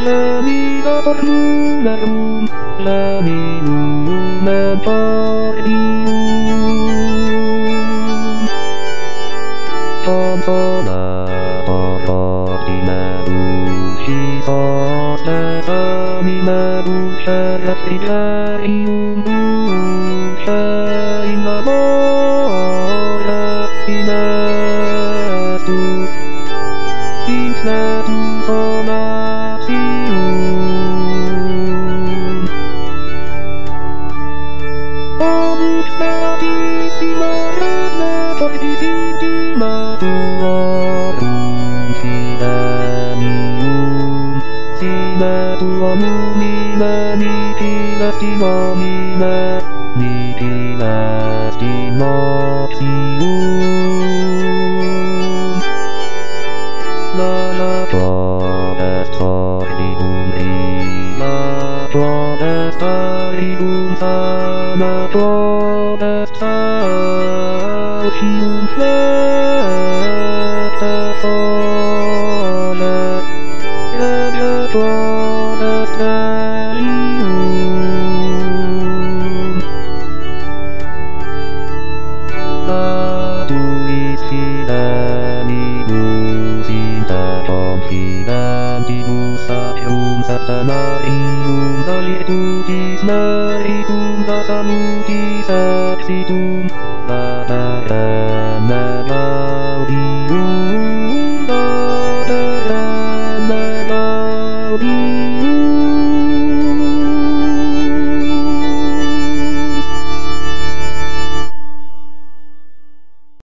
涙termenung, lamium memperdium. Consolatore di medusi soste mi medusce respiarium dulce in amore inestu in fletum sonatium. Omix beatissima regne fortissima tuorum fidelium, sine tuo numine nihilesti nomine, nihilesti noxium. La protestorium ria, protestarium sana, protestatium flete fole, ege protesterium. Latuis fidelibus inter confidentibus sacrum septenarium solitutis meritum da salutis exitum, da perenne gaudium, da perenne gaudium.